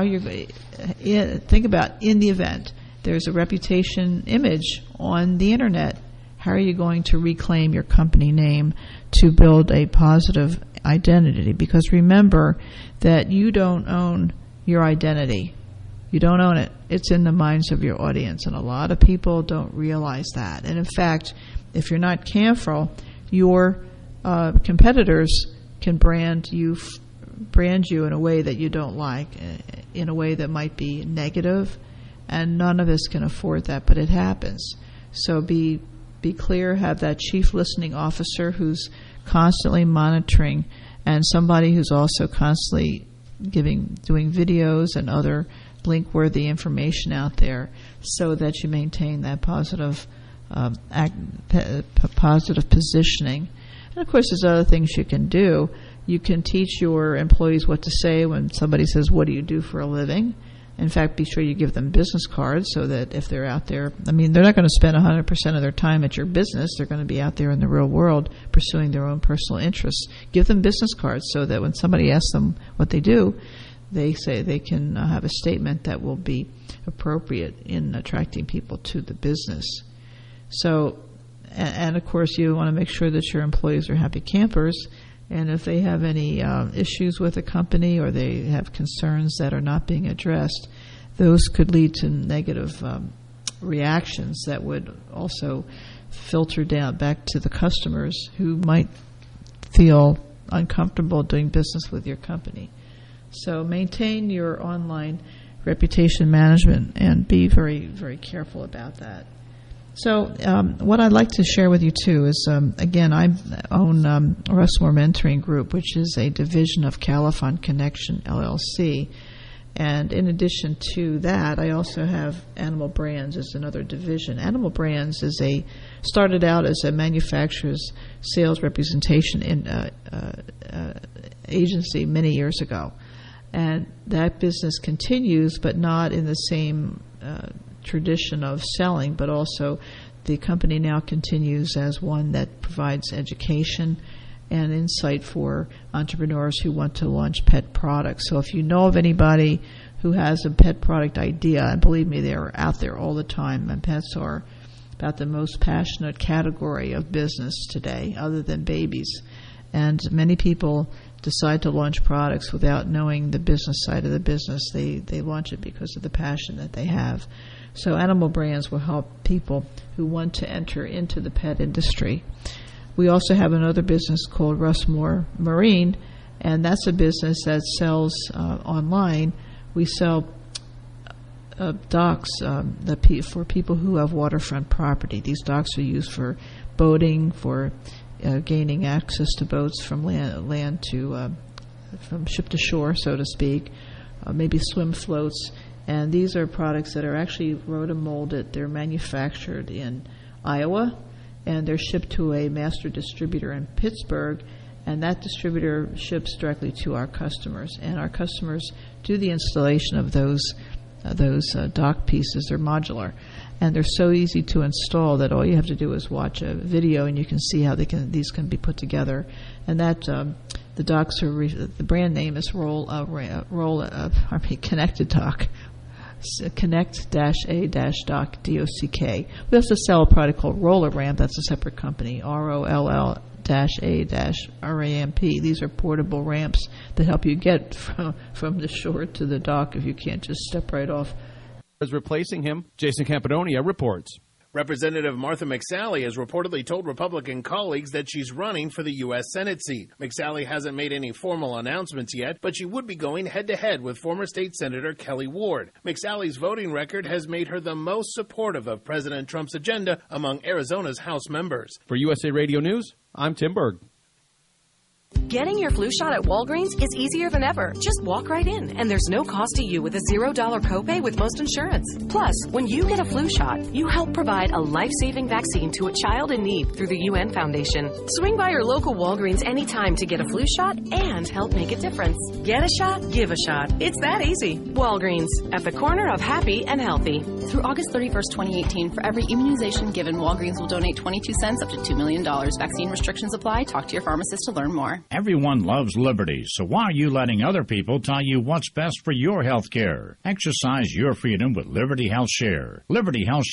S17: think about in the event there's a reputation image on the internet. How are you going to reclaim your company name to build a positive identity? Because remember that you don't own your identity. You don't own it. It's in the minds of your audience, and a lot of people don't realize that. And in fact, if you're not careful, your competitors can brand you in a way that you don't like, in a way that might be negative, and none of us can afford that, but it happens. So be clear, have that chief listening officer who's constantly monitoring, and somebody who's also constantly doing videos and other link-worthy information out there, so that you maintain that positive positioning. And of course, there's other things you can do. You can teach your employees what to say when somebody says, "What do you do for a living?" In fact, be sure you give them business cards so that if they're out there, they're not going to spend 100% of their time at your business. They're going to be out there in the real world pursuing their own personal interests. Give them business cards so that when somebody asks them what they do, they say they can have a statement that will be appropriate in attracting people to the business. So, and of course, you want to make sure that your employees are happy campers. And if they have any issues with the company or they have concerns that are not being addressed, those could lead to negative reactions that would also filter down back to the customers who might feel uncomfortable doing business with your company. So maintain your online reputation management and be very, very careful about that. So what I'd like to share with you, too, is, again, I own Russmore Mentoring Group, which is a division of Califon Connection, LLC. And in addition to that, I also have Animal Brands as another division. Animal Brands started out as a manufacturer's sales representation agency many years ago. And that business continues, but not in the same tradition of selling, but also the company now continues as one that provides education and insight for entrepreneurs who want to launch pet products. So if you know of anybody who has a pet product idea, and believe me, they're out there all the time, and pets are about the most passionate category of business today, other than babies. And many people decide to launch products without knowing the business side of the business. They launch it because of the passion that they have. So Animal Brands will help people who want to enter into the pet industry. We also have another business called Russmore Marine, and that's a business that sells online. We sell docks for people who have waterfront property. These docks are used for boating, for gaining access to boats from land to from ship to shore, so to speak, maybe swim floats. And these are products that are actually rotomolded. They're manufactured in Iowa, and they're shipped to a master distributor in Pittsburgh, and that distributor ships directly to our customers. And our customers do the installation of those dock pieces. They're modular, and they're so easy to install that all you have to do is watch a video, and you can see how these can be put together. And that the docks are the brand name is Connected Dock. connect-a-dock, D-O-C-K. We also sell a product called Roller Ramp. That's a separate company, ROLL-A-RAMP. These are portable ramps that help you get from the shore to the dock if you can't just step right off.
S6: Is replacing him. Jason Campadonia reports.
S8: Representative Martha McSally has reportedly told Republican colleagues that she's running for the U.S. Senate seat. McSally hasn't made any formal announcements yet, but she would be going head-to-head with former state Senator Kelly Ward. McSally's voting record has made her the most supportive of President Trump's agenda among Arizona's House members.
S6: For USA Radio News, I'm Tim Berg.
S9: Getting your flu shot at Walgreens is easier than ever. Just walk right in, and there's no cost to you with a $0 copay with most insurance. Plus, when you get a flu shot, you help provide a life-saving vaccine to a child in need through the UN Foundation. Swing by your local Walgreens anytime to get a flu shot and help make a difference. Get a shot, give a shot. It's that easy. Walgreens, at the corner of happy and healthy.
S10: Through August 31st, 2018, for every immunization given, Walgreens will donate 22 cents up to $2 million. Vaccine restrictions apply. Talk to your pharmacist to learn more.
S13: Everyone loves liberty, so why are you letting other people tell you what's best for your health care? Exercise your freedom with Liberty Health Share. Liberty Health